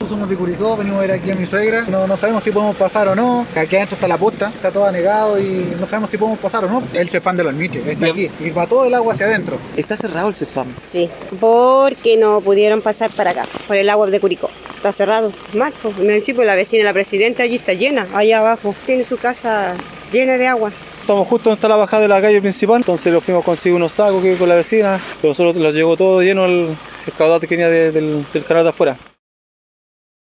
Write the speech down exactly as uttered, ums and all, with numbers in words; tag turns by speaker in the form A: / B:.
A: Somos de Curicó, venimos a ver aquí a mi suegra. No, no sabemos si podemos pasar o no. Aquí adentro está la posta, está todo anegado y no sabemos si podemos pasar o no. El Cefam de los Miches está aquí y va todo el agua hacia adentro.
B: ¿Está cerrado el Cefam?
C: Sí, porque no pudieron pasar para acá, por el agua de Curicó. Está cerrado. Marco, el municipio, la vecina, la presidenta allí está llena, allá abajo. Tiene su casa llena de agua.
D: Estamos justo donde está la bajada de la calle principal, entonces lo fuimos a conseguir unos sacos que con la vecina, pero nosotros los llegó todo lleno el, el caudal que venía de, del, del canal de afuera.